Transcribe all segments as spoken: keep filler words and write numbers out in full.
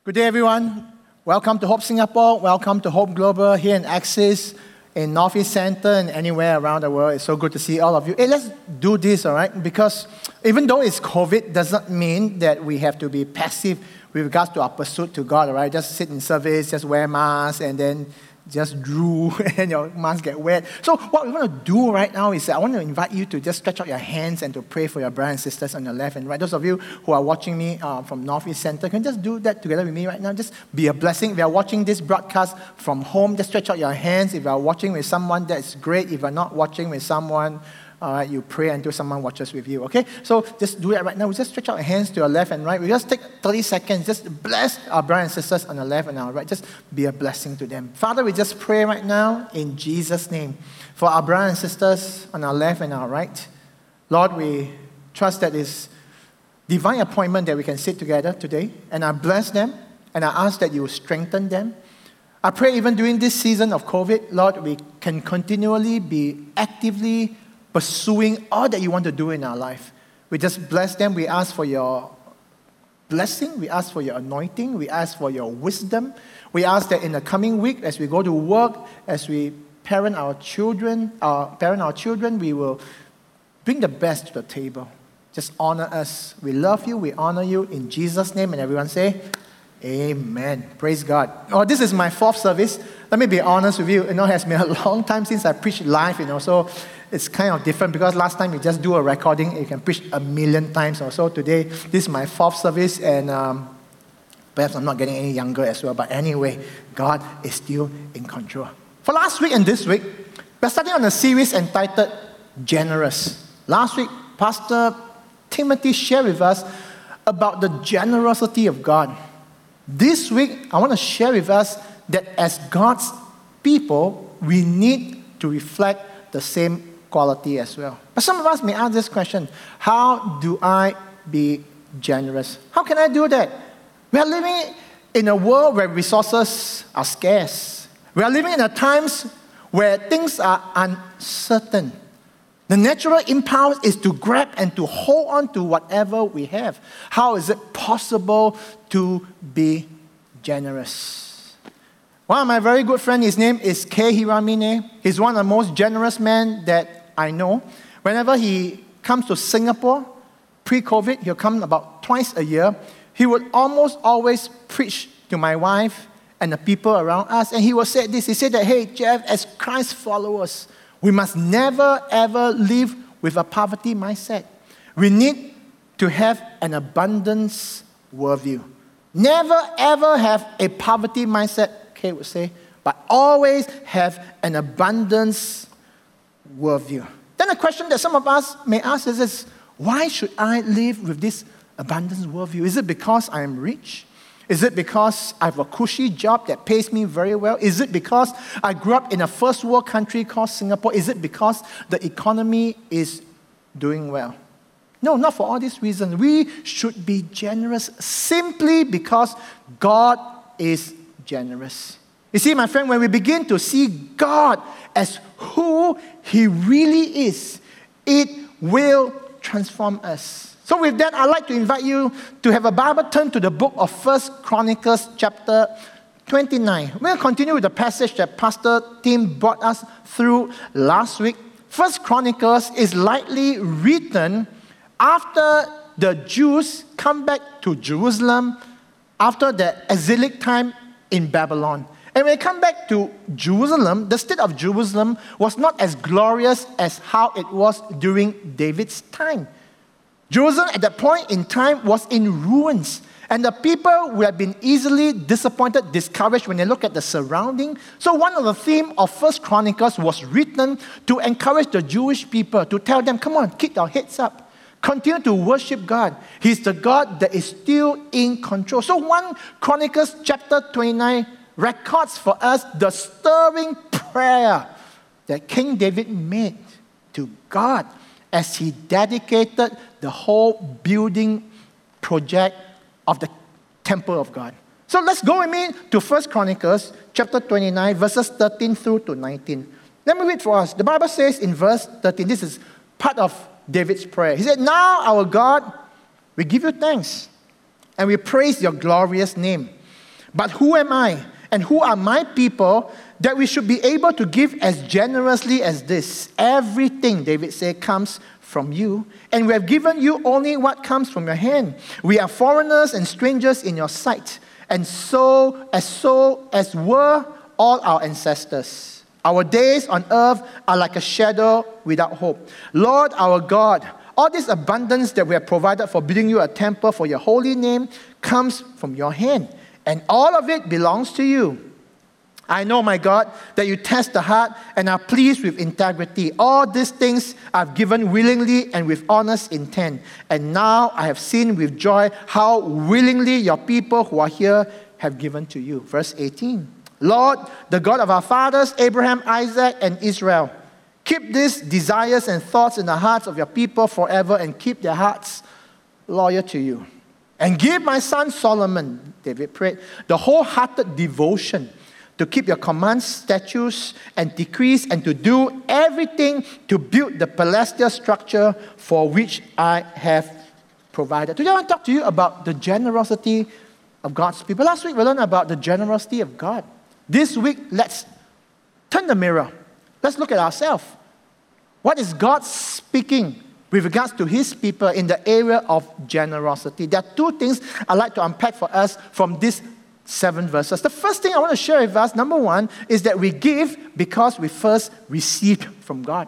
Good day, everyone. Welcome to Hope Singapore. Welcome to Hope Global here in Axis, in North East Centre, and anywhere around the world. It's so good to see all of you. Hey, let's do this, all right? Because even though it's COVID, doesn't mean that we have to be passive with regards to our pursuit to God, all right? Just sit in service, just wear masks, and then just drool, and your mask get wet. So what we want to do right now is that I want to invite you to just stretch out your hands and to pray for your brothers and sisters on your left and right. Those of you who are watching me uh, from North East Centre, can just do that together with me right now. Just be a blessing. If you are watching this broadcast from home, just stretch out your hands. If you are watching with someone, that's great. If you are not watching with someone, all right, you pray until someone watches with you, okay? So just do it right now. We just stretch out our hands to your left and right. We just take thirty seconds. Just bless our brothers and sisters on the left and our right. Just be a blessing to them. Father, we just pray right now in Jesus' name for our brothers and sisters on our left and our right. Lord, we trust that it's divine appointment that we can sit together today. And I bless them, and I ask that you will strengthen them. I pray even during this season of COVID, Lord, we can continually be actively pursuing all that you want to do in our life. We just bless them. We ask for your blessing. We ask for your anointing. We ask for your wisdom. We ask that in the coming week, as we go to work, as we parent our children, uh, parent our children, we will bring the best to the table. Just honor us. We love you. We honor you in Jesus' name. And everyone say, Amen. Praise God. Oh, this is my fourth service. Let me be honest with you. You know, it has been a long time since I preached live, you know, so it's kind of different because last time you just do a recording, you can preach a million times or so. Today, this is my fourth service, and um, perhaps I'm not getting any younger as well. But anyway, God is still in control. For last week and this week, we're starting on a series entitled Generous. Last week, Pastor Timothy shared with us about the generosity of God. This week, I want to share with us that as God's people, we need to reflect the same quality as well. But some of us may ask this question: how do I be generous? How can I do that? We are living in a world where resources are scarce. We are living in a times where things are uncertain. The natural impulse is to grab and to hold on to whatever we have. How is it possible to be generous? One of my very good friends, his name is Kei Hiramine. He's one of the most generous men that I know. Whenever he comes to Singapore, pre-COVID, he'll come about twice a year. He would almost always preach to my wife and the people around us. And he will say this, he said that, hey, Jeff, as Christ followers, we must never, ever live with a poverty mindset. We need to have an abundance worldview. Never, ever have a poverty mindset, Kay would say, but always have an abundance worldview. Then the question that some of us may ask is this: why should I live with this abundance worldview? Is it because I am rich? Is it because I have a cushy job that pays me very well? Is it because I grew up in a first world country called Singapore? Is it because the economy is doing well? No, not for all these reasons. We should be generous simply because God is generous. You see, my friend, when we begin to see God as who He really is, it will transform us. So with that, I'd like to invite you to have a Bible turn to the book of First Chronicles chapter twenty-nine. We'll continue with the passage that Pastor Tim brought us through last week. First Chronicles is likely written after the Jews come back to Jerusalem after the exilic time in Babylon. And when they come back to Jerusalem, the state of Jerusalem was not as glorious as how it was during David's time. Jerusalem at that point in time was in ruins. And the people would have been easily disappointed, discouraged when they look at the surrounding. So one of the themes of First Chronicles was written to encourage the Jewish people, to tell them, come on, keep your heads up. Continue to worship God. He's the God that is still in control. So First Chronicles chapter twenty-nine records for us the stirring prayer that King David made to God as he dedicated the whole building project of the temple of God. So let's go with me to First Chronicles chapter twenty-nine, verses thirteen through to nineteen. Let me read for us. The Bible says in verse thirteen, this is part of David's prayer. He said, now our God, we give you thanks and we praise your glorious name. But who am I and who are my people that we should be able to give as generously as this? Everything, David said, comes from you, and we have given you only what comes from your hand. We are foreigners and strangers in your sight, and so as so as were all our ancestors. Our days on earth are like a shadow without hope. Lord our God, all this abundance that we have provided for building you a temple for your holy name comes from your hand, and all of it belongs to you. I know, my God, that you test the heart and are pleased with integrity. All these things I've given willingly and with honest intent. And now I have seen with joy how willingly your people who are here have given to you. Verse eighteen. Lord, the God of our fathers, Abraham, Isaac, and Israel, keep these desires and thoughts in the hearts of your people forever and keep their hearts loyal to you. And give my son Solomon, David prayed, the wholehearted devotion to keep your commands, statutes, and decrees, and to do everything to build the celestial structure for which I have provided. Today I want to talk to you about the generosity of God's people. Last week we learned about the generosity of God. This week, let's turn the mirror. Let's look at ourselves. What is God speaking with regards to His people in the area of generosity? There are two things I'd like to unpack for us from this seven verses. The first thing I want to share with us, number one, is that we give because we first received from God.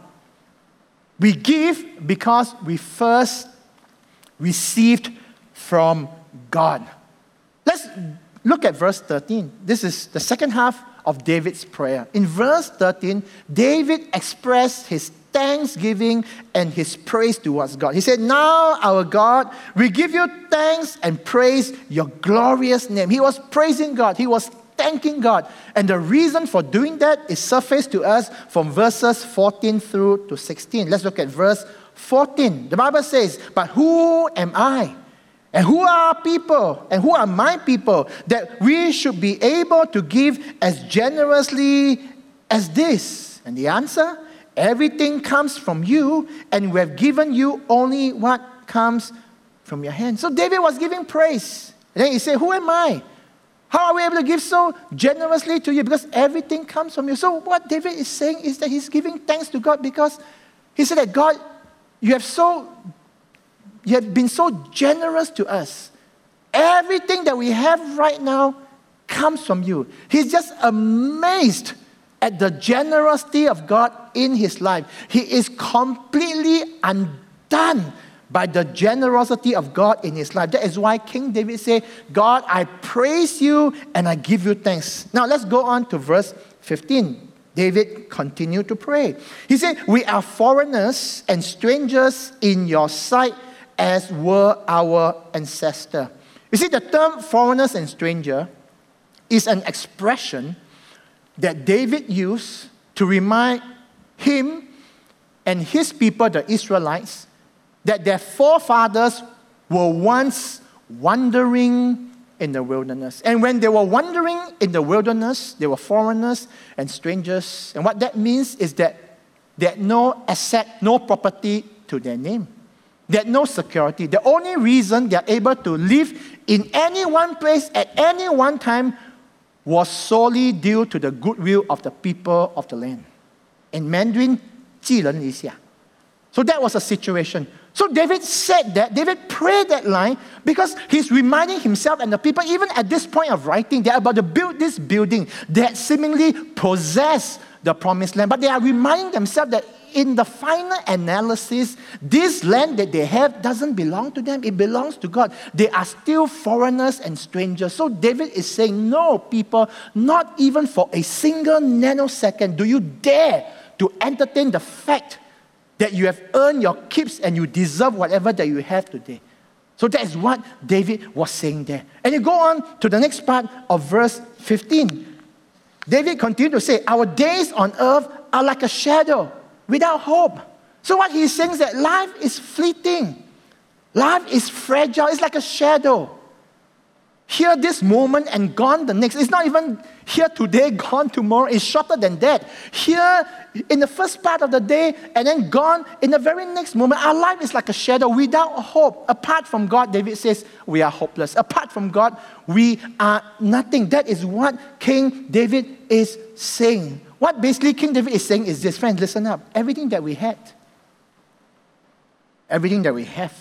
We give because we first received from God. Let's look at verse thirteen. This is the second half of David's prayer. In verse thirteen, David expressed his thanksgiving and his praise towards God. He said, now, our God, we give you thanks and praise your glorious name. He was praising God. He was thanking God. And the reason for doing that is surfaced to us from verses fourteen through to sixteen. Let's look at verse fourteen. The Bible says, but who am I? And who are people? And who are my people that we should be able to give as generously as this? And the answer, everything comes from you, and we have given you only what comes from your hand. So David was giving praise. And then he said, who am I? How are we able to give so generously to you? Because everything comes from you. So what David is saying is that he's giving thanks to God because he said that God, you have so you have been so generous to us. Everything that we have right now comes from you. He's just amazed at the generosity of God in his life. He is completely undone by the generosity of God in his life. That is why King David said, God, I praise you and I give you thanks. Now let's go on to verse fifteen. David continued to pray. He said, we are foreigners and strangers in your sight, as were our ancestors. You see, the term foreigners and stranger is an expression that David used to remind him and his people, the Israelites, that their forefathers were once wandering in the wilderness. And when they were wandering in the wilderness, they were foreigners and strangers. And what that means is that they had no asset, no property to their name. They had no security. The only reason they are able to live in any one place at any one time was solely due to the goodwill of the people of the land. In Mandarin, 寄人篱下. So that was a situation. So David said that, David prayed that line because he's reminding himself and the people, even at this point of writing, they're about to build this building that seemingly possess the promised land. But they are reminding themselves that in the final analysis, this land that they have doesn't belong to them. It belongs to God. They are still foreigners and strangers. So David is saying, no, people, not even for a single nanosecond do you dare to entertain the fact that you have earned your keeps and you deserve whatever that you have today. So that is what David was saying there. And you go on to the next part of verse fifteen. David continued to say, our days on earth are like a shadow without hope. So what he's saying is that life is fleeting. Life is fragile. It's like a shadow. Here this moment and gone the next. It's not even here today, gone tomorrow. It's shorter than that. Here in the first part of the day and then gone in the very next moment. Our life is like a shadow without hope. Apart from God, David says, we are hopeless. Apart from God, we are nothing. That is what King David is saying. What basically King David is saying is this, friends, listen up. Everything that we had, everything that we have,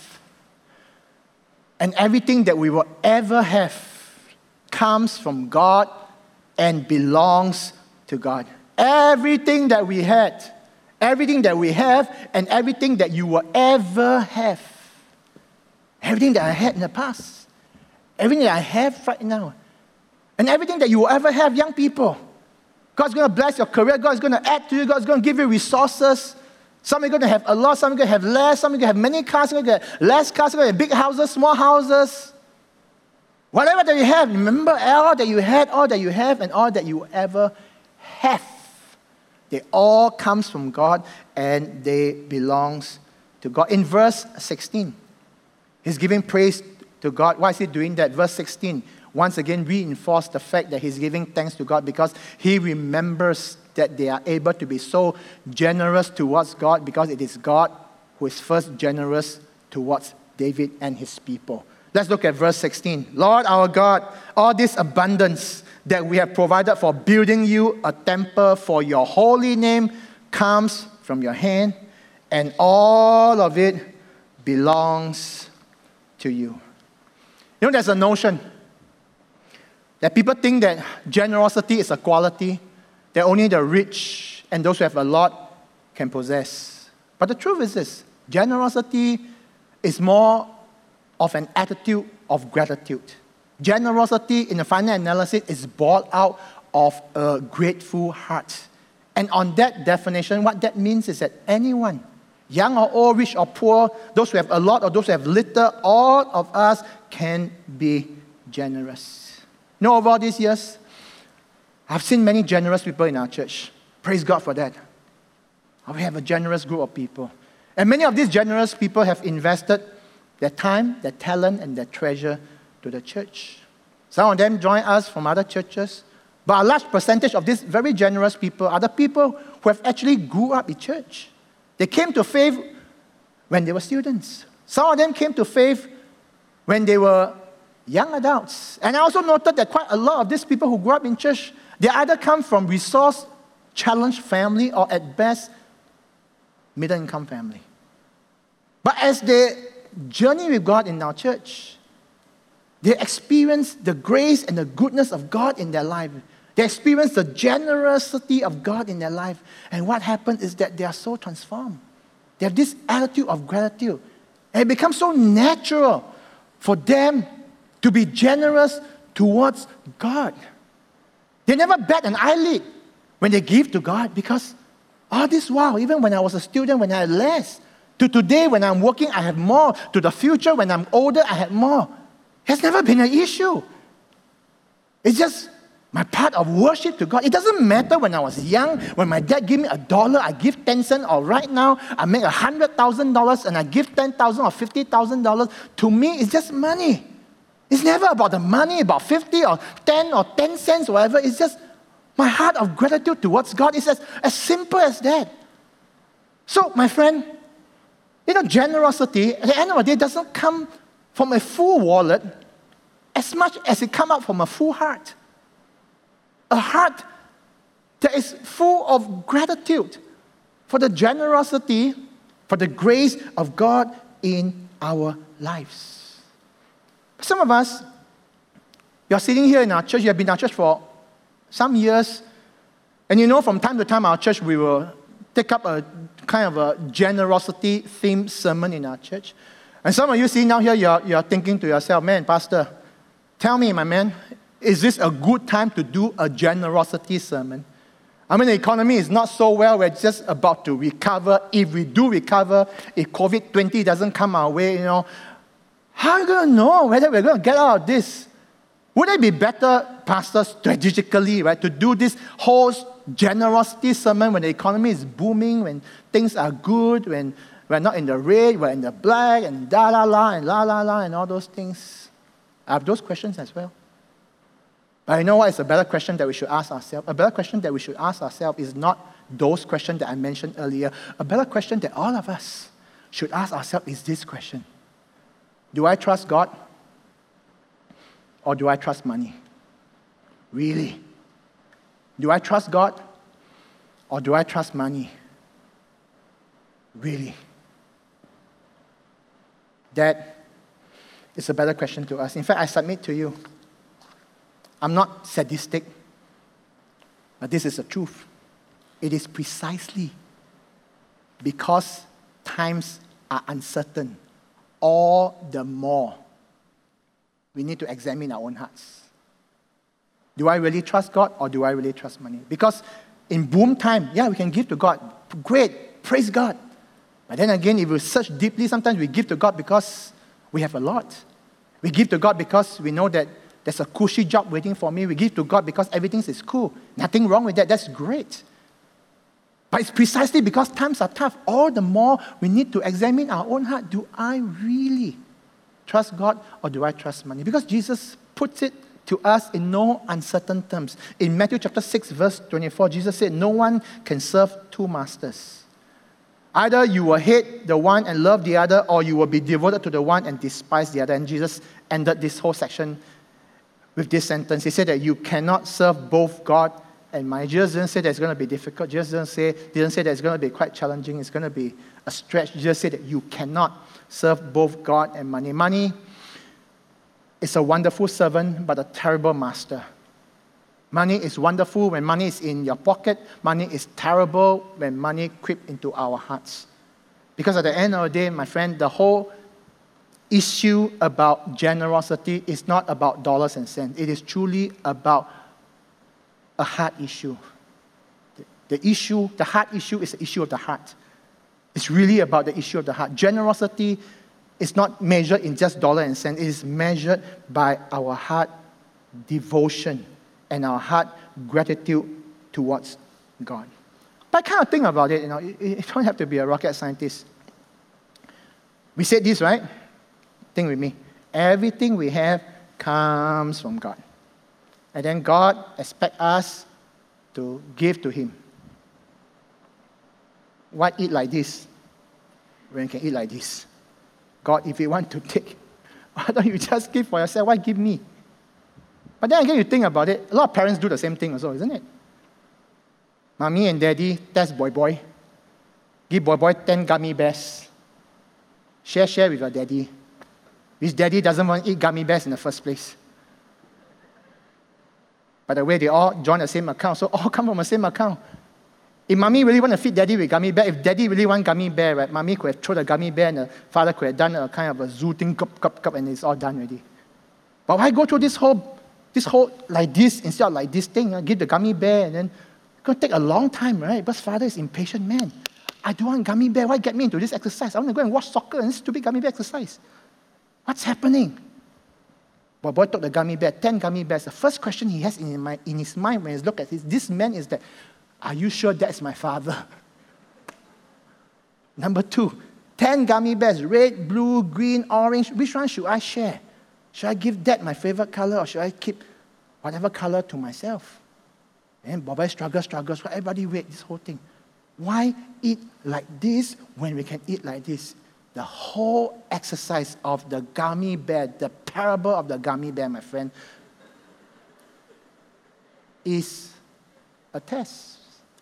and everything that we will ever have comes from God and belongs to God. Everything that we had, everything that we have, and everything that you will ever have. Everything that I had in the past. Everything that I have right now. And everything that you will ever have, young people. God's going to bless your career. God's going to add to you. God's going to give you resources. Some are going to have a lot, some are going to have less, some are going to have many cars, some are going to have less cars, some are going to have big houses, small houses. Whatever that you have, remember all that you had, all that you have, and all that you ever have. They all comes from God and they belongs to God. In verse sixteen, he's giving praise to God. Why is he doing that? Verse sixteen, once again reinforce the fact that he's giving thanks to God because he remembers that they are able to be so generous towards God because it is God who is first generous towards David and his people. Let's look at verse sixteen. Lord our God, all this abundance that we have provided for building you a temple for your holy name comes from your hand, and all of it belongs to you. You know, there's a notion that people think that generosity is a quality that only the rich and those who have a lot can possess. But the truth is this, generosity is more of an attitude of gratitude. Generosity in the final analysis is born out of a grateful heart. And on that definition, what that means is that anyone, young or old, rich or poor, those who have a lot or those who have little, all of us can be generous. You know, over all these years, I've seen many generous people in our church. Praise God for that. We have a generous group of people. And many of these generous people have invested their time, their talent, and their treasure to the church. Some of them join us from other churches. But a large percentage of these very generous people are the people who have actually grew up in church. They came to faith when they were students. Some of them came to faith when they were young adults. And I also noted that quite a lot of these people who grew up in church, they either come from resource-challenged family or at best, middle-income family. But as they journey with God in our church, they experience the grace and the goodness of God in their life. They experience the generosity of God in their life. And what happens is that they are so transformed. They have this attitude of gratitude. And it becomes so natural for them to be generous towards God. They never bat an eyelid when they give to God because all this while, even when I was a student, when I had less, to today when I'm working, I have more. To the future, when I'm older, I have more. It has never been an issue. It's just my part of worship to God. It doesn't matter when I was young, when my dad gave me a dollar, I give ten cents, or right now, I make one hundred thousand dollars and I give ten thousand dollars or fifty thousand dollars. To me, it's just money. It's never about the money, about fifty or ten or ten cents, or whatever. It's just my heart of gratitude towards God. It's as, as simple as that. So, my friend, you know, generosity, at the end of the day, doesn't come from a full wallet as much as it comes out from a full heart. A heart that is full of gratitude for the generosity, for the grace of God in our lives. Some of us, you're sitting here in our church, you have been in our church for some years, and you know from time to time our church, we will take up a kind of a generosity-themed sermon in our church. And some of you sitting down here, you're, you're thinking to yourself, man, Pastor, tell me, my man, is this a good time to do a generosity sermon? I mean, the economy is not so well. We're just about to recover. If we do recover, if COVID twenty doesn't come our way, you know, how are you going to know whether we're going to get out of this? Would it be better, Pastor, strategically, right, to do this whole generosity sermon when the economy is booming, when things are good, when we're not in the red, we're in the black, and da la la, and la la la, and all those things? I have those questions as well. But you know what is a better question that we should ask ourselves? A better question that we should ask ourselves is not those questions that I mentioned earlier. A better question that all of us should ask ourselves is this question. Do I trust God? Or do I trust money? Really? Do I trust God? Or do I trust money? Really? That is a better question to ask. In fact, I submit to you, I'm not sadistic, but this is the truth. It is precisely because times are uncertain, all the more we need to examine our own hearts. Do I really trust God or do I really trust money? Because in boom time, yeah, we can give to God. Great, praise God. But then again, if we search deeply, sometimes we give to God because we have a lot. We give to God because we know that there's a cushy job waiting for me. We give to God because everything is cool. Nothing wrong with that. That's great. But it's precisely because times are tough, all the more we need to examine our own heart. Do I really trust God or do I trust money? Because Jesus puts it to us in no uncertain terms. In Matthew chapter six, verse twenty-four, Jesus said, no one can serve two masters. Either you will hate the one and love the other, or you will be devoted to the one and despise the other. And Jesus ended this whole section with this sentence. He said that you cannot serve both God and money. Jesus didn't say that it's going to be difficult. Jesus didn't say, didn't say that it's going to be quite challenging. It's going to be a stretch. Jesus said that you cannot serve both God and money. Money is a wonderful servant, but a terrible master. Money is wonderful when money is in your pocket. Money is terrible when money creeps into our hearts. Because at the end of the day, my friend, the whole issue about generosity is not about dollars and cents. It is truly about a heart issue. The, the issue, the heart issue is the issue of the heart. It's really about the issue of the heart. Generosity is not measured in just dollar and cent. It is measured by our heart devotion and our heart gratitude towards God. But I kind of think about it, you know, you, you don't have to be a rocket scientist. We said this, right? Think with me. Everything we have comes from God. And then God expects us to give to Him. Why eat like this when you can eat like this? God, if you want to take, why don't you just give for yourself? Why give me? But then again, you think about it, a lot of parents do the same thing also, isn't it? Mommy and daddy, test boy boy. Give boy boy ten gummy bears. Share, share with your daddy. His daddy doesn't want to eat gummy bears in the first place. By the way, they all join the same account, so all come from the same account. If mommy really want to feed daddy with gummy bear, if daddy really want gummy bear, right, mommy could have thrown the gummy bear and the father could have done a kind of a zoo thing, cup, cup, cup, and it's all done already. But why go through this whole, this whole, like this, instead of like this thing, uh, give the gummy bear, and then it's going to take a long time, right? Because father is impatient man. I don't want gummy bear. Why get me into this exercise? I want to go and watch soccer and this stupid gummy bear exercise. What's happening? Boy, boy took the gummy bear, ten gummy bears. The first question he has in his mind, in his mind when he looks at this, this man is that, are you sure that's my father? Number two, ten gummy bears, red, blue, green, orange. Which one should I share? Should I give that my favorite color, or should I keep whatever color to myself? And Boy struggles, struggles. Everybody wait, this whole thing. Why eat like this when we can eat like this? The whole exercise of the gummy bear, the parable of the gummy bear, my friend, is a test.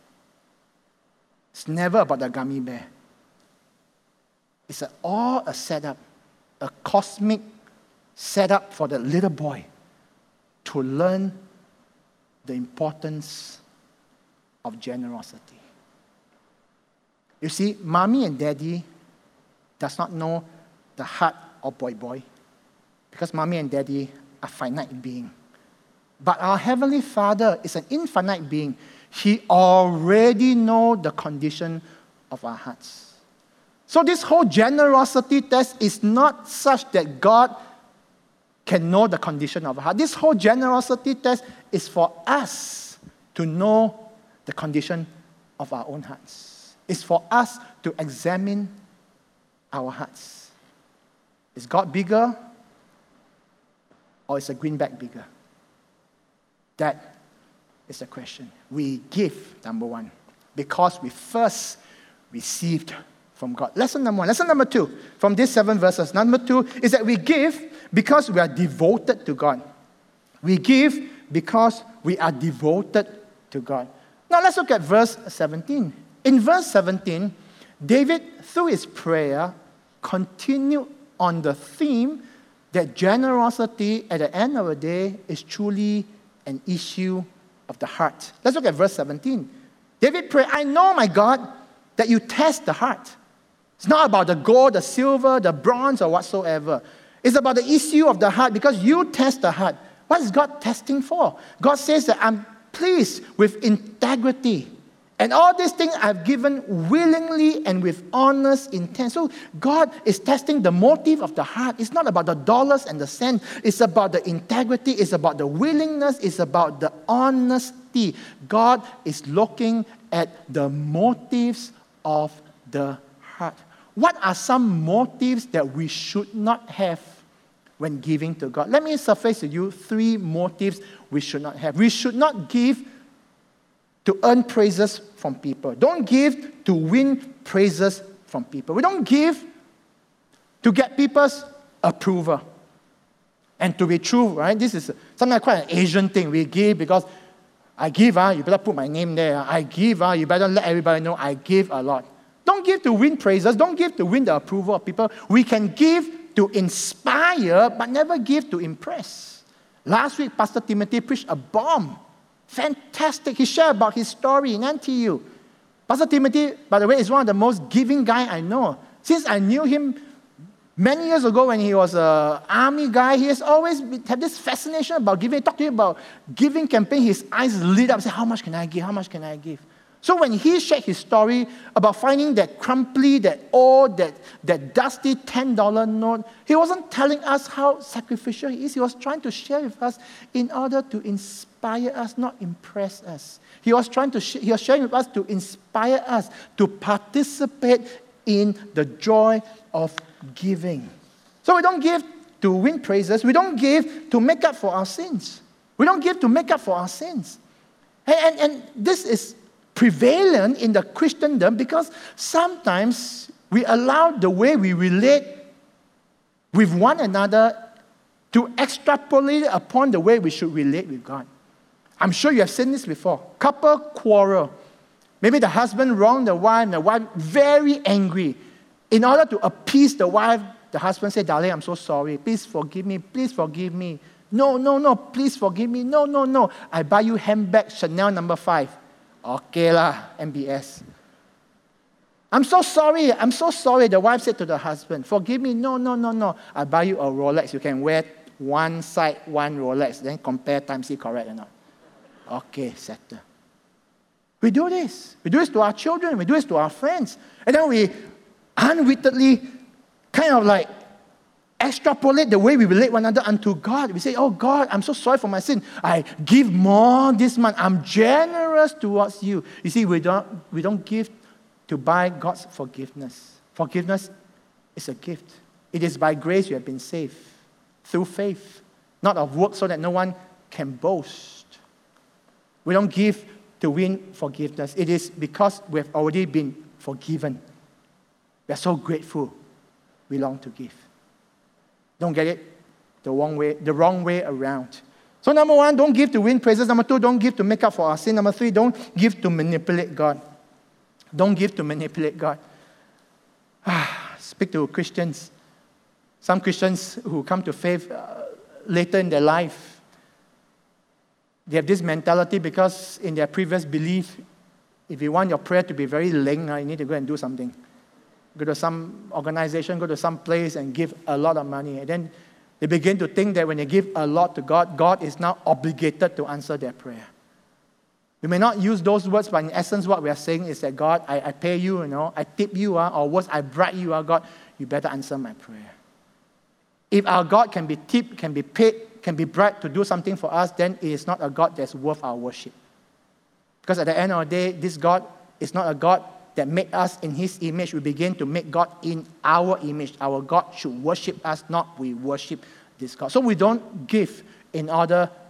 It's never about the gummy bear. It's a, all a setup, a cosmic setup for the little boy to learn the importance of generosity. You see, mommy and daddy does not know the heart of boy boy because mommy and daddy are finite beings. But our Heavenly Father is an infinite being. He already knows the condition of our hearts. So this whole generosity test is not such that God can know the condition of our heart. This whole generosity test is for us to know the condition of our own hearts. It's for us to examine our hearts. Is God bigger or is a greenback bigger? That is the question. We give, number one, because we first received from God. Lesson number one. Lesson number two, from these seven verses. Number two is that we give because we are devoted to God. We give because we are devoted to God. Now let's look at verse seventeen. In verse seventeen, David, through his prayer, continued on the theme that generosity at the end of the day is truly an issue of the heart. Let's look at verse seventeen. David prayed, I know, my God, that you test the heart. It's not about the gold, the silver, the bronze, or whatsoever. It's about the issue of the heart because you test the heart. What is God testing for? God says that I'm pleased with integrity. And all these things I've given willingly and with honest intent. So God is testing the motive of the heart. It's not about the dollars and the cents. It's about the integrity. It's about the willingness. It's about the honesty. God is looking at the motives of the heart. What are some motives that we should not have when giving to God? Let me surface to you three motives we should not have. We should not give to earn praises from people. Don't give to win praises from people. We don't give to get people's approval. And to be true, right, this is sometimes quite an Asian thing. We give because I give, uh, you better put my name there. I give, uh, you better let everybody know I give a lot. Don't give to win praises. Don't give to win the approval of people. We can give to inspire, but never give to impress. Last week, Pastor Timothy preached a bomb. Fantastic. He shared about his story in N T U. Pastor Timothy, by the way, is one of the most giving guys I know. Since I knew him many years ago when he was an army guy, he has always had this fascination about giving. He talked to you about giving campaign. His eyes lit up. He said, how much can I give? How much can I give? So when he shared his story about finding that crumply, that old, that, that dusty ten dollar note, he wasn't telling us how sacrificial he is. He was trying to share with us in order to inspire us, not impress us. He was trying to sh- he was sharing with us to inspire us to participate in the joy of giving. So we don't give to win praises. We don't give to make up for our sins. We don't give to make up for our sins. And, and, and this is prevalent in the Christendom because sometimes we allow the way we relate with one another to extrapolate upon the way we should relate with God. I'm sure you have seen this before. Couple quarrel. Maybe the husband wronged the wife, and the wife very angry. In order to appease the wife, the husband said, darling, I'm so sorry. Please forgive me. Please forgive me. No, no, no. Please forgive me. No, no, no. I buy you handbag Chanel number five. Okay lah, M B S. I'm so sorry. I'm so sorry. The wife said to the husband, forgive me. No, no, no, no. I buy you a Rolex. You can wear one side, one Rolex. Then compare times, see correct or not. Okay, settle. We do this. We do this to our children. We do this to our friends. And then we unwittingly kind of like extrapolate the way we relate one another unto God. We say, oh God, I'm so sorry for my sin. I give more this month. I'm generous towards you. You see, we don't, we don't give to buy God's forgiveness. Forgiveness is a gift. It is by grace you have been saved. Through faith. Not of works so that no one can boast. We don't give to win forgiveness. It is because we have already been forgiven. We are so grateful. We long to give. Don't get it the wrong way, the wrong way around. So number one, don't give to win praises. Number two, don't give to make up for our sin. Number three, don't give to manipulate God. Don't give to manipulate God. Ah, speak to Christians. Some Christians who come to faith uh, later in their life, they have this mentality because in their previous belief, if you want your prayer to be very leng, uh, you need to go and do something. Go to some organization, go to some place and give a lot of money. And then they begin to think that when they give a lot to God, God is now obligated to answer their prayer. We may not use those words, but in essence what we are saying is that God, I, I pay you, you know, I tip you, uh, or worse, I bribe you, uh, God, you better answer my prayer. If our God can be tipped, can be paid, can be bribed to do something for us, then it is not a God that's worth our worship. Because at the end of the day, this God is not a God that made us in His image. We begin to make God in our image. Our God should worship us, not we worship this God. So we don't give in order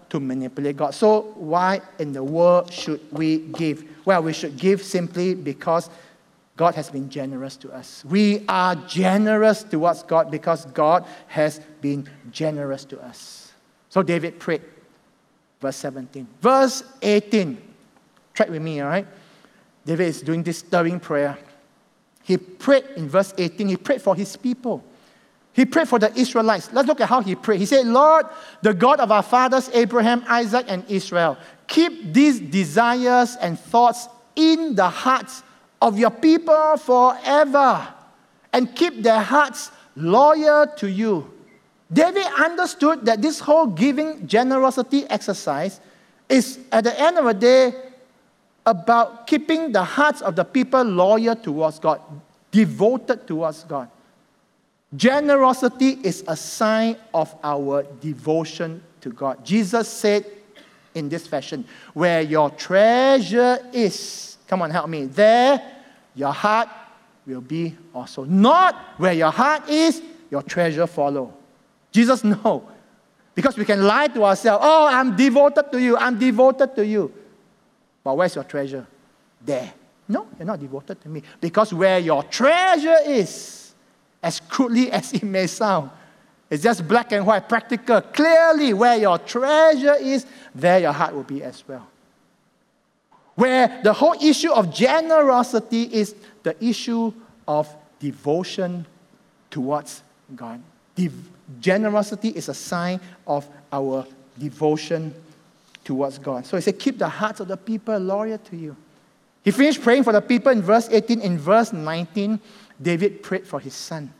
to manipulate God. So why in the world should we give? Well, we should give simply because God has been generous to us. We are generous towards God because God has been generous to us. So David prayed, verse seventeen. Verse eighteen, track with me, all right? David is doing this stirring prayer. He prayed in verse eighteen, he prayed for his people. He prayed for the Israelites. Let's look at how he prayed. He said, Lord, the God of our fathers, Abraham, Isaac, and Israel, keep these desires and thoughts in the hearts of your people forever, and keep their hearts loyal to you. David understood that this whole giving generosity exercise is, at the end of the day, about keeping the hearts of the people loyal towards God, devoted towards God. Generosity is a sign of our devotion to God. Jesus said in this fashion, where your treasure is, come on, help me, there your heart will be also. Not where your heart is, your treasure follow. Jesus knows. Because we can lie to ourselves, oh, I'm devoted to you, I'm devoted to you. But where's your treasure? There. No, you're not devoted to me. Because where your treasure is, as crudely as it may sound, it's just black and white, practical. Clearly, where your treasure is, there your heart will be as well. Where the whole issue of generosity is the issue of devotion towards God. De- generosity is a sign of our devotion towards God. So he said, keep the hearts of the people loyal to you. He finished praying for the people in verse eighteen. In verse nineteen, David prayed for his son,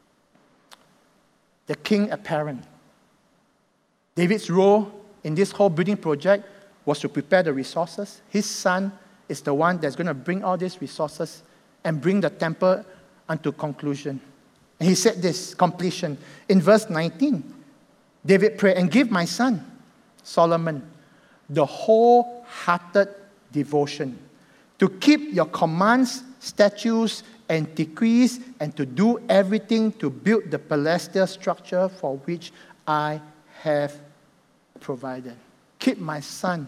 the king apparent. David's role in this whole building project was to prepare the resources. His son is the one that's going to bring all these resources and bring the temple unto conclusion. And he said this, completion. In verse nineteen, David prayed, and give my son, Solomon, the wholehearted devotion to keep your commands, statutes, and decrees, and to do everything to build the celestial structure for which I have provided. Keep my son.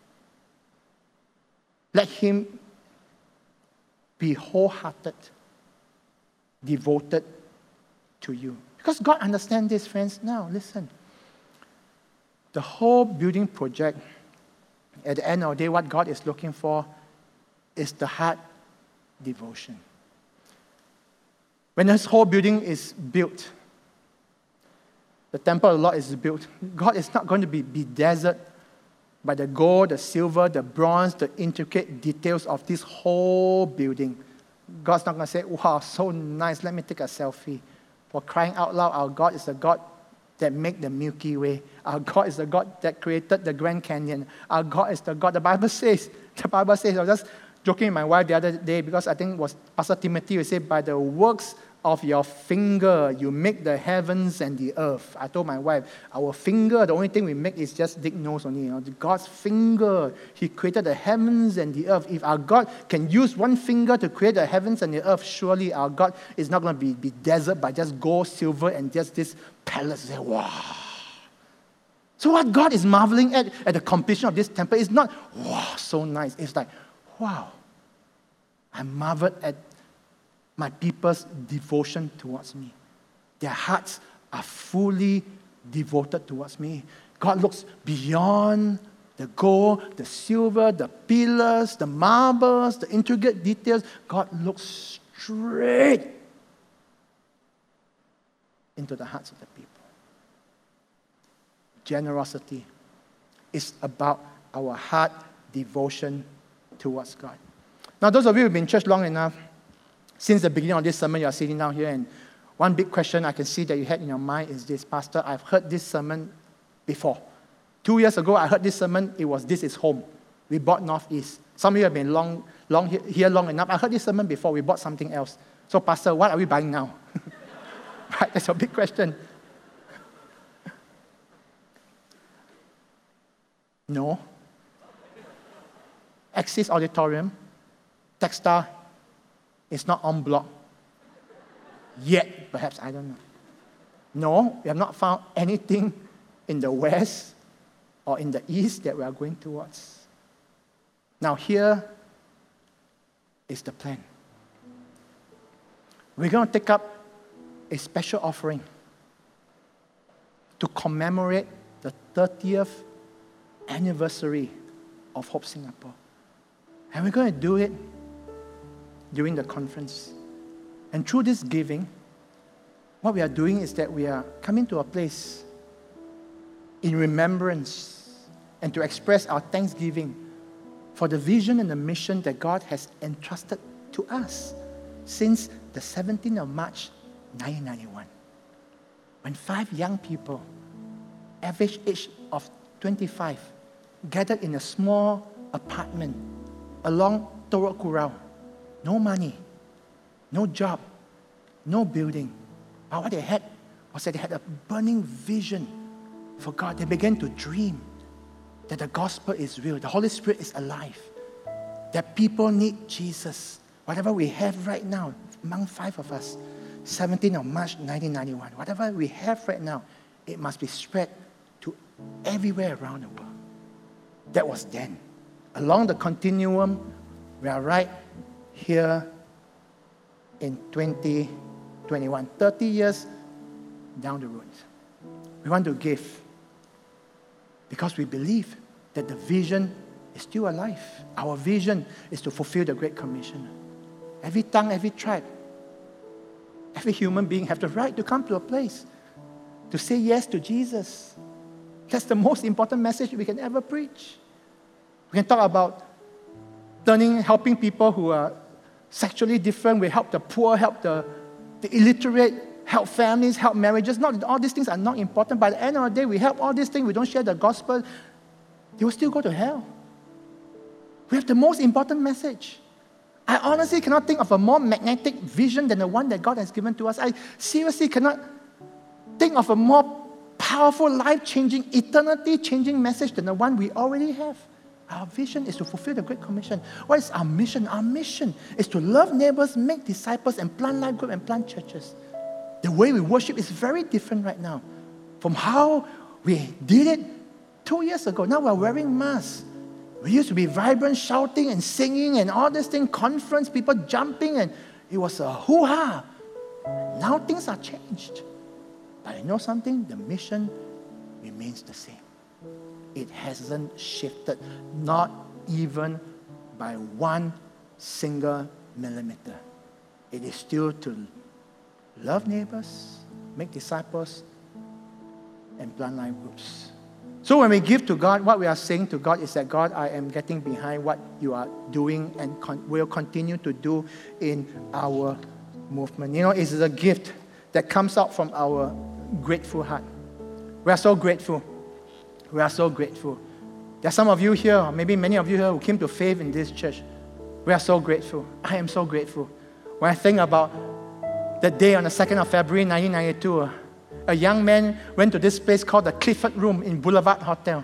Let him be wholehearted, devoted to you. Because God understands this, friends. Now, listen. The whole building project, at the end of the day, what God is looking for is the heart devotion. When this whole building is built, the temple of the Lord is built, God is not going to be bedazzled by the gold, the silver, the bronze, the intricate details of this whole building. God's not going to say, wow, so nice, let me take a selfie. For crying out loud, our God is the God that made the Milky Way. Our God is the God that created the Grand Canyon. Our God is the God, the Bible says, the Bible says, I was just joking with my wife the other day because I think it was Pastor Timothy who said, by the works of your finger, you make the heavens and the earth. I told my wife, our finger, the only thing we make is just dig nose only. You know, God's finger, He created the heavens and the earth. If our God can use one finger to create the heavens and the earth, surely our God is not going to be bedazzled by just gold, silver, and just this palace. Say, wow. So what God is marveling at at the completion of this temple is not, wow, so nice. It's like, wow, I marveled at my people's devotion towards me. Their hearts are fully devoted towards me. God looks beyond the gold, the silver, the pillars, the marbles, the intricate details. God looks straight into the hearts of the people. Generosity is about our heart devotion towards God. Now, those of you who have been in church long enough, since the beginning of this sermon, you are sitting down here, and one big question I can see that you had in your mind is this, Pastor, I've heard this sermon before. Two years ago, I heard this sermon. It was, this is home. We bought Northeast. Some of you have been long, long here long enough. I heard this sermon before. We bought something else. So, Pastor, what are we buying now? Right? That's a big question. No. Axis Auditorium, Texstar, it's not en bloc. Yet, perhaps, I don't know. No, we have not found anything in the west or in the east that we are going towards. Now here is the plan. We're going to take up a special offering to commemorate the thirtieth anniversary of Hope Singapore. And we're going to do it during the conference. And through this giving, what we are doing is that we are coming to a place in remembrance and to express our thanksgiving for the vision and the mission that God has entrusted to us since the seventeenth of March, nineteen ninety-one. When five young people, average age of twenty-five, gathered in a small apartment along Telok Kurau. No money, no job, no building. But what they had was that they had a burning vision for God. They began to dream that the gospel is real, the Holy Spirit is alive, that people need Jesus. Whatever we have right now, among five of us, seventeenth of March nineteen ninety-one, whatever we have right now, it must be spread to everywhere around the world. That was then. Along the continuum, we are right here in twenty twenty-one, thirty years down the road. We want to give because we believe that the vision is still alive. Our vision is to fulfill the Great Commission. Every tongue, every tribe, every human being have the right to come to a place to say yes to Jesus. That's the most important message we can ever preach. We can talk about turning, helping people who are sexually different. We help the poor, help the, the illiterate, help families, help marriages. Not all these things are not important. By the end of the day, we help all these things. We don't share the gospel. They will still go to hell. We have the most important message. I honestly cannot think of a more magnetic vision than the one that God has given to us. I seriously cannot think of a more powerful, life-changing, eternity-changing message than the one we already have. Our vision is to fulfill the Great Commission. What is our mission? Our mission is to love neighbors, make disciples, and plant life group and plant churches. The way we worship is very different right now from how we did it two years ago. Now we're wearing masks. We used to be vibrant, shouting and singing and all this thing, conference, people jumping, and it was a hoo-ha. Now things are changed. But you know something? The mission remains the same. It hasn't shifted, not even by one single millimeter. It is still to love neighbors, make disciples, and plant life groups. So when we give to God, what we are saying to God is that, God, I am getting behind what you are doing and con- will continue to do in our movement. You know, it's a gift that comes out from our grateful heart. We are so grateful. We are so grateful. There are some of you here, or maybe many of you here, who came to faith in this church. We are so grateful. I am so grateful. When I think about the day on the second of February nineteen ninety-two, a young man went to this place called the Clifford Room in Boulevard Hotel.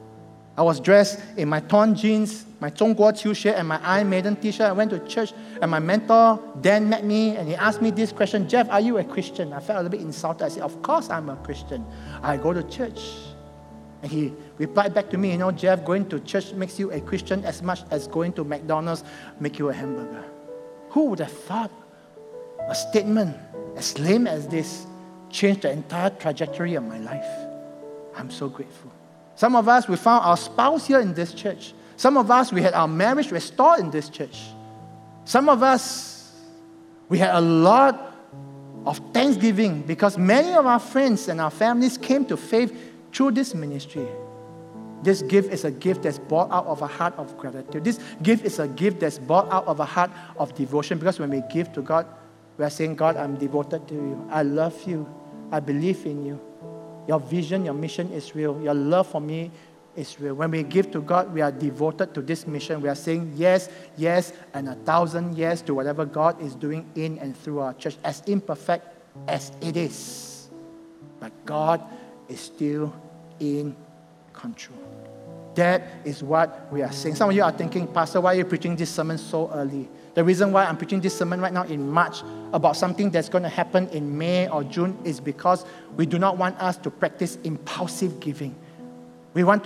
I was dressed in my torn jeans, my 中国球鞋, and my Iron Maiden t-shirt. I went to church, and my mentor, Dan, met me, and he asked me this question, Jeff, are you a Christian? I felt a little bit insulted. I said, of course I'm a Christian. I go to church. And he replied back to me, you know, Jeff, going to church makes you a Christian as much as going to McDonald's make you a hamburger. Who would have thought a statement as lame as this changed the entire trajectory of my life? I'm so grateful. Some of us, we found our spouse here in this church. Some of us, we had our marriage restored in this church. Some of us, we had a lot of thanksgiving because many of our friends and our families came to faith through this ministry. This gift is a gift that's brought out of a heart of gratitude. This gift is a gift that's brought out of a heart of devotion, because when we give to God, we are saying, God, I'm devoted to you. I love you. I believe in you. Your vision, your mission is real. Your love for me is real. When we give to God, we are devoted to this mission. We are saying yes, yes, and a thousand yes to whatever God is doing in and through our church, as imperfect as it is. But God is still in control. That is what we are saying. Some of you are thinking, Pastor, why are you preaching this sermon so early? The reason why I'm preaching this sermon right now in March about something that's going to happen in May or June is because we do not want us to practice impulsive giving. We want to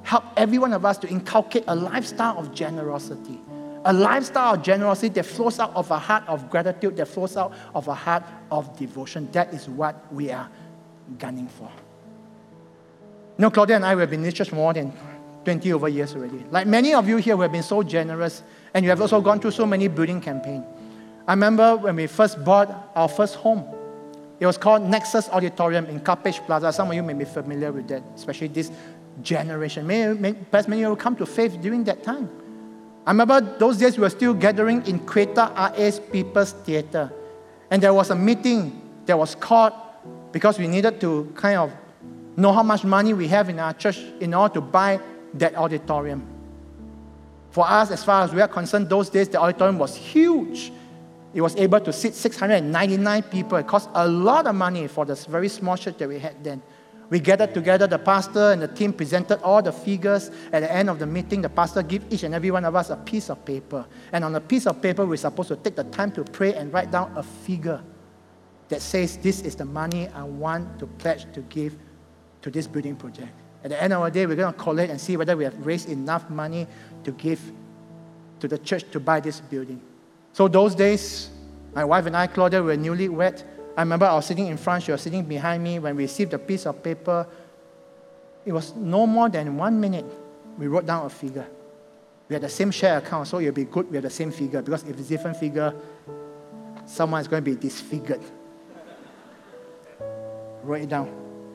help every one of us to inculcate a lifestyle of generosity. A lifestyle of generosity that flows out of a heart of gratitude, that flows out of a heart of devotion. That is what we are gunning for. You know, Claudia and I, we have been in this church for more than twenty over years already. Like many of you here who have been so generous, and you have also gone through so many building campaigns. I remember when we first bought our first home. It was called Nexus Auditorium in Cuppage Plaza. Some of you may be familiar with that, especially this generation. Many, many, perhaps many of you will come to faith during that time. I remember those days we were still gathering in Quetta R A's People's Theatre. And there was a meeting that was called because we needed to kind of know how much money we have in our church in order to buy that auditorium. For us, as far as we are concerned, those days the auditorium was huge. It was able to seat six hundred ninety-nine people. It cost a lot of money for this very small church that we had then. We gathered together, the pastor and the team presented all the figures. At the end of the meeting, the pastor gave each and every one of us a piece of paper. And on a piece of paper, we're supposed to take the time to pray and write down a figure that says, this is the money I want to pledge to give to this building project. At the end of the day, we're going to collate and see whether we have raised enough money to give to the church to buy this building. So those days, my wife and I, Claudia, were newlywed. I remember I was sitting in front, she was sitting behind me. When we received a piece of paper, it was no more than one minute. We wrote down a figure. We had the same share account, so it would be good we have the same figure, because if it's a different figure, someone is going to be disfigured. Write it down.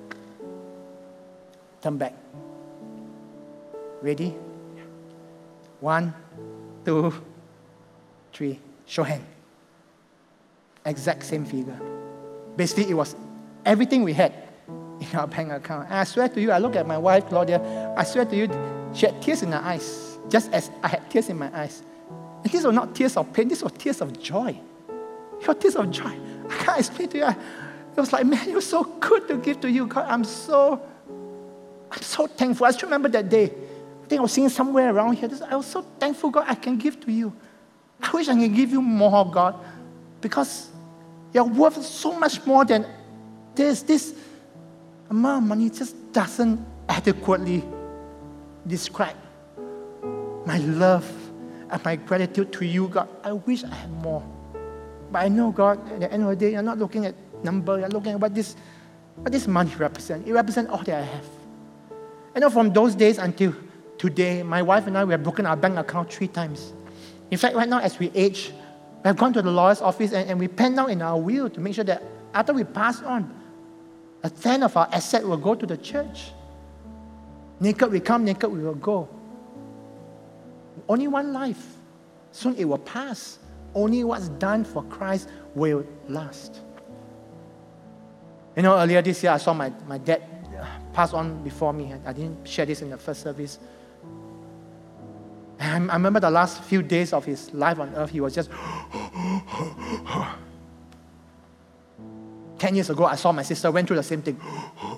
Turn back. Ready? One, two, three. Show hand. Exact same figure. Basically, it was everything we had in our bank account. And I swear to you, I look at my wife, Claudia, I swear to you, she had tears in her eyes, just as I had tears in my eyes. And these were not tears of pain, these were tears of joy. They were tears of joy. I can't explain to you. It was like, man, it was so good to give to you. God, I'm so, I'm so thankful. I just remember that day. I think I was singing somewhere around here. I was so thankful, God, I can give to you. I wish I can give you more, God, because you're worth so much more than this. This amount of money just doesn't adequately describe my love and my gratitude to you, God. I wish I had more. But I know, God, at the end of the day, you're not looking at number, you're looking at what this, what this money represents. It represents all that I have. And you know, from those days until today, my wife and I, we have broken our bank account three times. In fact, right now, as we age, we have gone to the lawyer's office and, and we pen down in our will to make sure that after we pass on, a tenth of our asset will go to the church. Naked we come, naked we will go. Only one life. Soon it will pass. Only what's done for Christ will last. You know, earlier this year, I saw my, my dad pass on before me. I didn't share this in the first service. And I remember the last few days of his life on earth, he was just... Ten years ago, I saw my sister went through the same thing.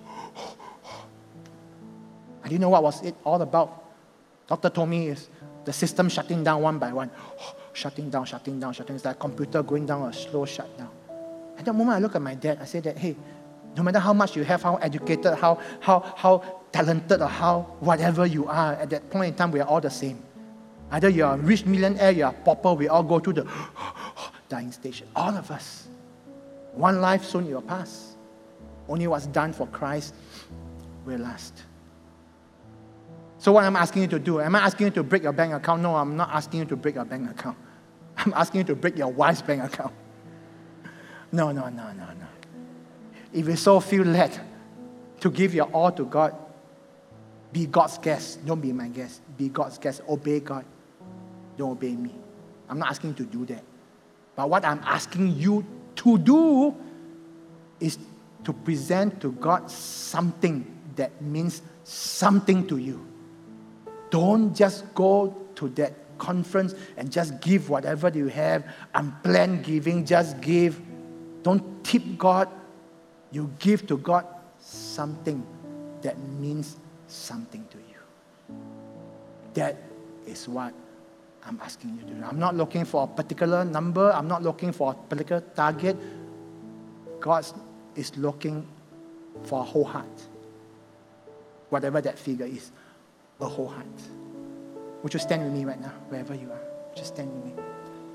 I didn't know what was it all about. Doctor told me it's the system shutting down one by one. Shutting down, shutting down, shutting down. It's like a computer going down a slow shutdown. At that moment, I look at my dad, I say that, hey, no matter how much you have, how educated, how, how, how talented, or how whatever you are, at that point in time, we are all the same. Either you're a rich millionaire, you're a pauper, we all go through the dying stage. All of us. One life, soon it will pass. Only what's done for Christ will last. So what am I asking you to do? Am I asking you to break your bank account? No, I'm not asking you to break your bank account. I'm asking you to break your wife's bank account. No, no, no, no, no. If you so feel led to give your all to God, be God's guest. Don't be my guest. Be God's guest. Obey God. Don't obey me. I'm not asking you to do that. But what I'm asking you to do is to present to God something that means something to you. Don't just go to that conference and just give whatever you have. Unplanned giving, just give. Don't tip God. You give to God something that means something to you. That is what I'm asking you to do. I'm not looking for a particular number. I'm not looking for a particular target. God is looking for a whole heart. Whatever that figure is. a whole heart. Would you stand with me right now, wherever you are? Would you stand with me?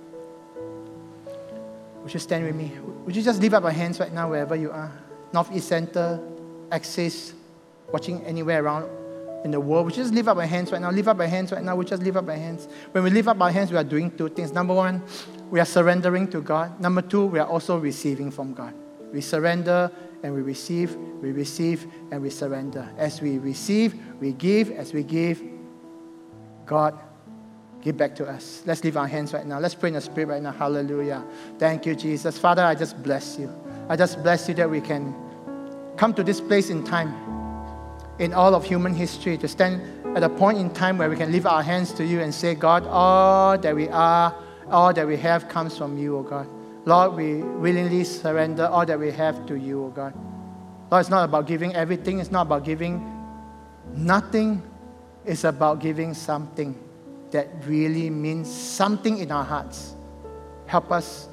Would you stand with me? Would you just lift up your hands right now, wherever you are? Northeast Center, Axis, watching anywhere around in the world. Would you just lift up your hands right now? Lift up your hands right now. Would you just lift up your hands? When we lift up our hands, we are doing two things. Number one, we are surrendering to God. Number two, we are also receiving from God. We surrender and we receive, we receive and we surrender. As we receive, we give. As we give, God give back to us. Let's lift our hands right now. Let's pray in the Spirit right now. Hallelujah. Thank you, Jesus. Father, I just bless you. I just bless you that we can come to this place in time, in all of human history, to stand at a point in time where we can lift our hands to you and say, God, all that we are, all that we have comes from you, O God. Lord, we willingly surrender all that we have to you, O God. Lord, it's not about giving everything. It's not about giving nothing. It's about giving something that really means something in our hearts. Help us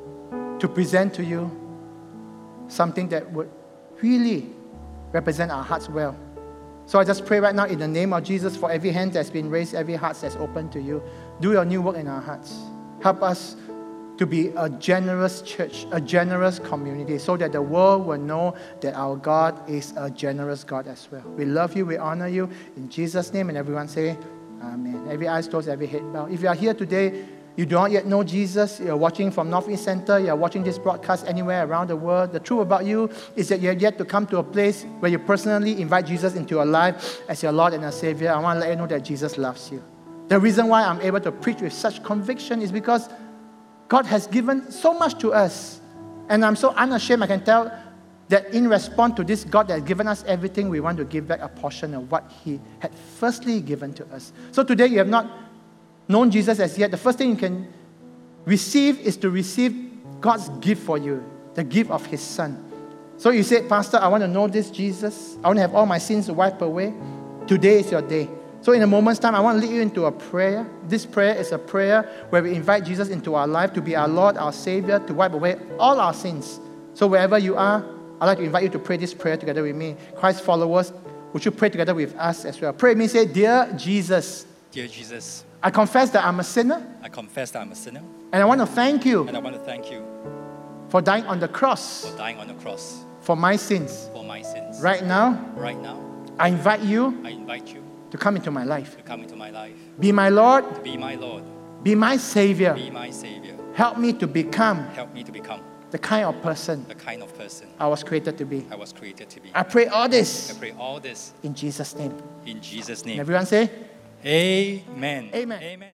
to present to you something that would really represent our hearts well. So I just pray right now in the name of Jesus for every hand that's been raised, every heart that's open to you. Do your new work in our hearts. Help us to be a generous church, a generous community, so that the world will know that our God is a generous God as well. We love you, we honor you. In Jesus' name, and everyone say, Amen. Every eyes closed, every head bowed. If you are here today, you do not yet know Jesus, you're watching from Northeast Center, you're watching this broadcast anywhere around the world, the truth about you is that you have yet to come to a place where you personally invite Jesus into your life as your Lord and your Savior. I want to let you know that Jesus loves you. The reason why I'm able to preach with such conviction is because God has given so much to us. And I'm so unashamed, I can tell that in response to this God that has given us everything, we want to give back a portion of what He had firstly given to us. So today you have not known Jesus as yet. The first thing you can receive is to receive God's gift for you, the gift of His Son. So you say, Pastor, I want to know this Jesus. I want to have all my sins wiped away. Today is your day. So in a moment's time, I want to lead you into a prayer. This prayer is a prayer where we invite Jesus into our life to be our Lord, our Savior, to wipe away all our sins. So wherever you are, I'd like to invite you to pray this prayer together with me. Christ followers, would you pray together with us as well? Pray with me, say, Dear Jesus. Dear Jesus, I confess that I'm a sinner. I confess that I'm a sinner. And I want to thank you. And I want to thank you for dying on the cross. For dying on the cross. For my sins. For my sins. Right now. Right now. I invite you. I invite you. To come into my life. To come into my life. Be my Lord. To be my Lord. Be my Savior. Be my Savior. Help me to become. Help me to become. The kind of person. The kind of person. I was created to be. I was created to be. I pray all this. I pray all this. In Jesus' name. In Jesus' name. And everyone say. Amen. Amen. Amen.